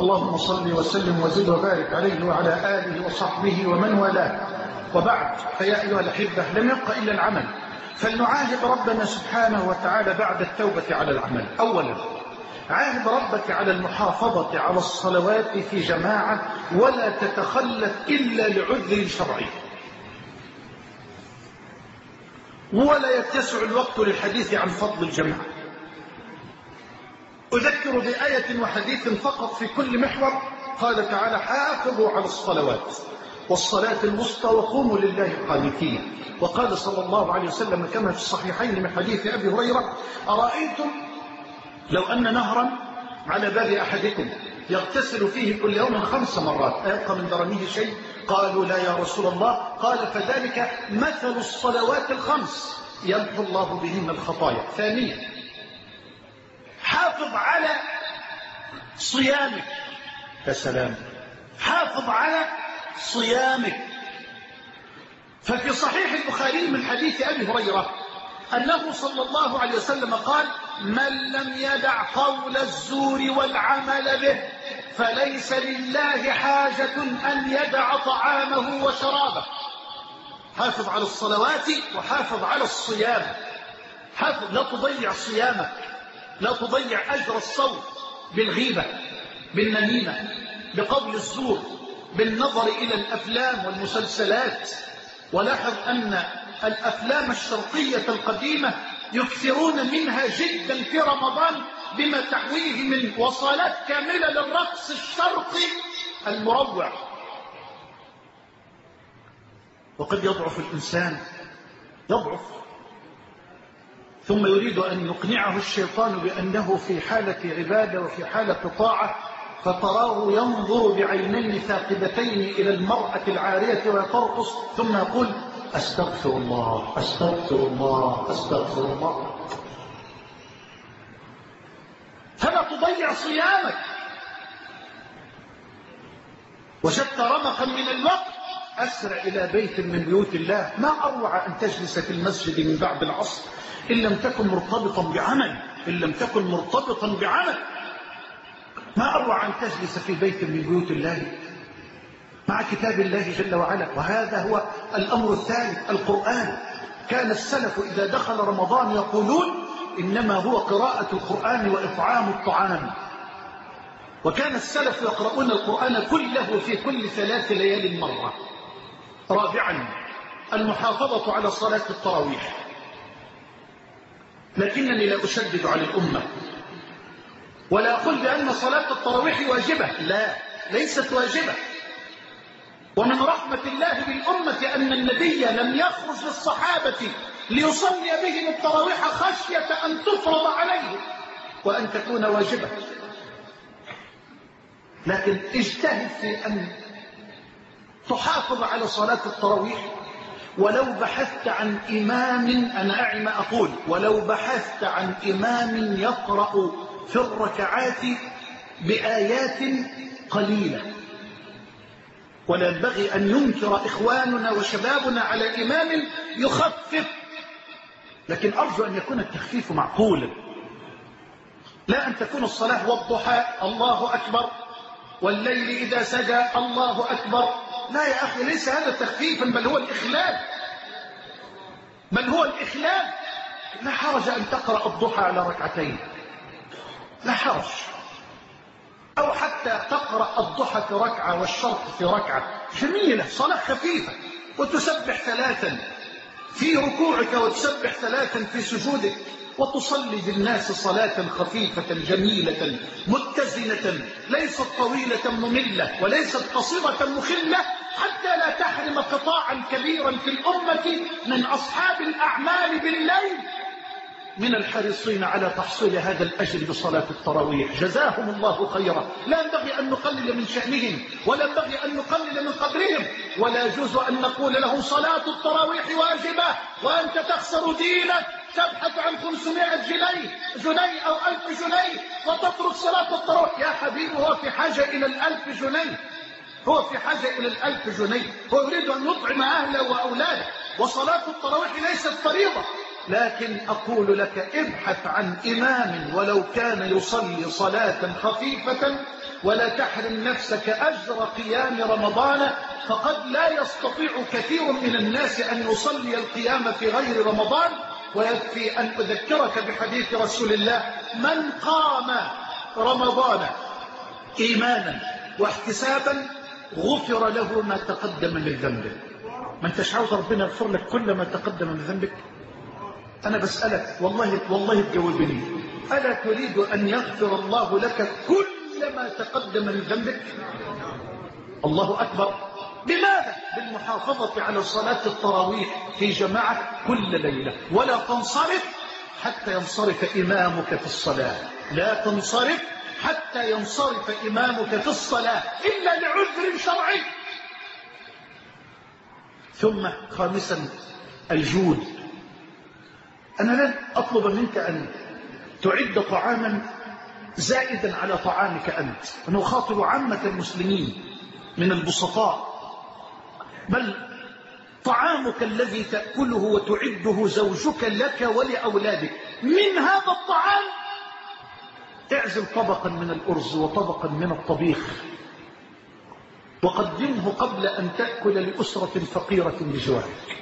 اللهم صل وسلم وزد وبارك عليه وعلى آله وصحبه ومن والاه، وبعد، فيا أيها الأحبة، لم يبق إلا العمل، فلنعاهد ربنا سبحانه وتعالى بعد التوبة على العمل. أولا، عاهد ربك على المحافظة على الصلوات في جماعة ولا تتخلف إلا لعذر شرعي، ولا يتسع الوقت للحديث عن فضل الجماعة. أذكر بآية وحديث فقط في كل محور. قال تعالى: حافظوا على الصلوات والصلاة الوسطى وقوموا لله قانتين. وقال صلى الله عليه وسلم كما في الصحيحين من حديث أبي هريرة: أرأيتم لو أن نهرا على باب أحدكم يغتسل فيه كل يوم 5 مرات أيبقى من درنه شيء؟ قالوا: لا يا رسول الله. قال: فذلك مثل الصلوات ال5 يمحو الله بهن الخطايا. ثانيا، حافظ على صيامك. يا سلام، حافظ على صيامك. ففي صحيح البخاري من حديث أبي هريرة أنه صلى الله عليه وسلم قال: من لم يدع قول الزور والعمل به فليس لله حاجة أن يدع طعامه وشرابه. حافظ على الصلوات وحافظ على الصيام. حافظ، لا تضيع صيامك، لا تضيع أجر الصوم بالغيبة، بالنميمة، بقول الزور، بالنظر إلى الأفلام والمسلسلات. ولاحظ أن الأفلام الشرقية القديمة يكثرون منها جدا في رمضان بما تحويه من وصالات كاملة للرقص الشرقي المروع. وقد يضعف الإنسان، يضعف، ثم يريد أن يقنعه الشيطان بأنه في حالة عبادة وفي حالة طاعة، فتراه ينظر بعينين ثاقبتين إلى المرأة العارية ويترقص، ثم يقول: أستغفر الله أستغفر الله أستغفر الله. فلا تضيع صيامك. وجدت رمقا من الوقت، أسرع إلى بيت من بيوت الله. ما أروع أن تجلس في المسجد من بعد العصر إن لم تكن مرتبطا بعمل، إن لم تكن مرتبطا بعمل. ما أروع أن تجلس في بيت من بيوت الله مع كتاب الله جل وعلا. وهذا هو الأمر الثالث، القرآن. كان السلف إذا دخل رمضان يقولون: إنما هو قراءة القرآن وإطعام الطعام. وكان السلف يقرؤون القرآن كله في كل 3 ليال مرة. رابعا، المحافظة على صلاة التراويح. لكنني لا أشدد على الأمة ولا أقول بأن صلاة التراويح واجبة، لا، ليست واجبة. ومن رحمة الله بالأمة أن النبي لم يخرج للصحابة ليصلي بهم التراويح خشية أن تفرض عليهم وأن تكون واجبة. لكن اجتهد في أن تحافظ على صلاة التراويح، ولو بحثت عن إمام، أنا أعي ما أقول، ولو بحثت عن إمام يقرأ في الركعات بآيات قليلة. ولا ينبغي أن ينكر إخواننا وشبابنا على إمام يخفف، لكن أرجو أن يكون التخفيف معقولا، لا أن تكون الصلاة والضحى الله أكبر والليل إذا سجى الله أكبر. لا يا أخي، ليس هذا تخفيفا، بل هو الإخلال، بل هو الإخلال. لا حرج أن تقرأ الضحى على 2 ركعتين، لا حرج، أو حتى تقرأ الضحى في 1 ركعة والشرق في 1 ركعة. جميلة، صلاة خفيفة، وتسبح 3 في ركوعك وتسبح 3 في سجودك، وتصلي بالناس صلاة خفيفة جميلة متزنة، ليست طويلة مملة وليست قصيرة مخلة، حتى لا تحرم قطاعا كبيرا في الأمة من أصحاب الأعمال بالليل من الحريصين على تحصيل هذا الأجر بصلاة التراويح. جزاهم الله خيرا. لا ينبغي أن نقلل من شأنهم، ولا ينبغي أن نقلل من قدرهم، ولا يجوز أن نقول لهم صلاة التراويح واجبة وأنت تخسر دينك، تبحث عن 500 جنيه أو 1000 جنيه وتترك صلاة التراويح. يا حبيبي، هو في حاجة إلى 1000 جنيه، هو في حاجة إلى 1000 جنيه، هو يريد أن يطعم أهله وأولاده. وصلاة التراويح ليست فريضة، لكن أقول لك ابحث عن إمام ولو كان يصلي صلاة خفيفة، ولا تحرم نفسك أجر قيام رمضان، فقد لا يستطيع كثير من الناس أن يصلي القيام في غير رمضان. ويكفي أن أذكرك بحديث رسول الله: من قام رمضان إيمانا واحتسابا غفر له ما تقدم من ذنبه. ما انتش عاوز ربنا يغفر لك كل ما تقدم من ذنبك؟ أنا بسألك والله تجاوبني، ألا تريد أن يغفر الله لك كل ما تقدم من ذنبك؟ الله أكبر. بماذا؟ بالمحافظة على صلاة التراويح في جماعة كل ليلة، ولا تنصرف حتى ينصرف إمامك في الصلاة. لا تنصرف حتى ينصرف إمامك في الصلاة إلا لعذر شرعي. ثم خامسا الجود. أنا لن أطلب منك أن تعد طعاما زائدا على طعامك أنت، أنا أخاطب عامة المسلمين من البسطاء، بل طعامك الذي تأكله وتعده زوجك لك ولأولادك، من هذا الطعام اعزل طبقا من الأرز وطبقا من الطبيخ وقدمه قبل أن تأكل لأسرة فقيرة بجوارك.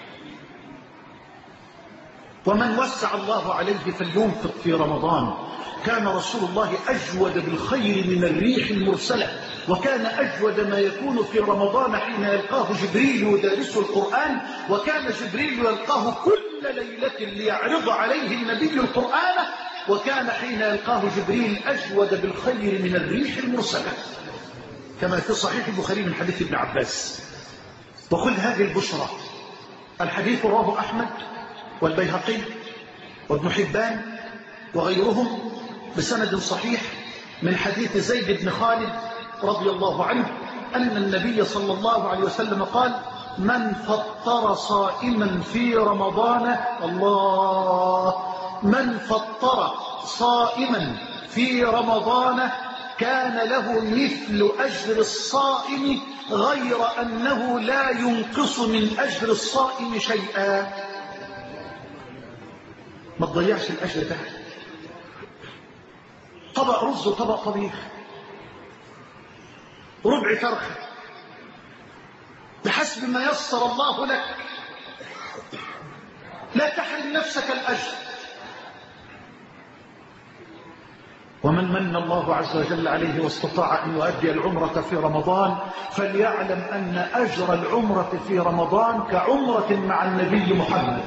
ومن وسع الله عليه فلينفق في رمضان. كان رسول الله أجود بالخير من الريح المرسلة، وكان أجود ما يكون في رمضان حين يلقاه جبريل يدرسه القرآن، وكان جبريل يلقاه كل ليلة ليعرض عليه النبي القرآن، وكان حين يلقاه جبريل أجود بالخير من الريح المرسلة، كما في صحيح البخاري من حديث ابن عباس. وخذ هذه البشرى. الحديث رواه أحمد والبيهقي وابن حبان وغيرهم بسند صحيح من حديث زيد بن خالد رضي الله عنه أن النبي صلى الله عليه وسلم قال: من فطر صائما في رمضان، من فطر صائما في رمضان كان له مثل أجر الصائم، غير أنه لا ينقص من أجر الصائم شيئا. ما تضيعش الأجر ده. طبق رز وطبق طبيخ، ربع فرخة، بحسب ما يسر الله لك. لا تحرم نفسك الأجر. ومن من الله عز وجل عليه واستطاع أن يؤدي العمرة في رمضان فليعلم أن أجر العمرة في رمضان كعمرة مع النبي محمد،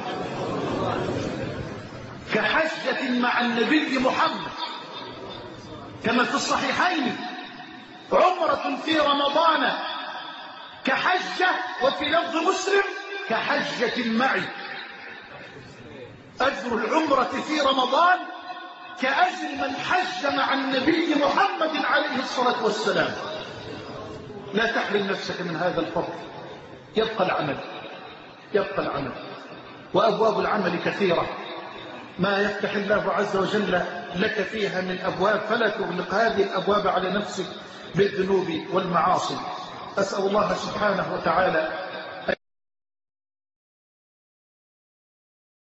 كحجة مع النبي محمد، كما في الصحيحين: عمرة في رمضان كحجة، وفي لفظ مسلم: كحجة معي. أجر العمرة في رمضان كأجر من حج مع النبي محمد عليه الصلاة والسلام. لا تحرم نفسك من هذا الفضل. يبقى العمل، وأبواب العمل كثيرة، ما يفتح الله عز وجل لك فيها من أبواب، فلا تغلق هذه الأبواب على نفسك بالذنوب والمعاصي. أسأل الله سبحانه وتعالى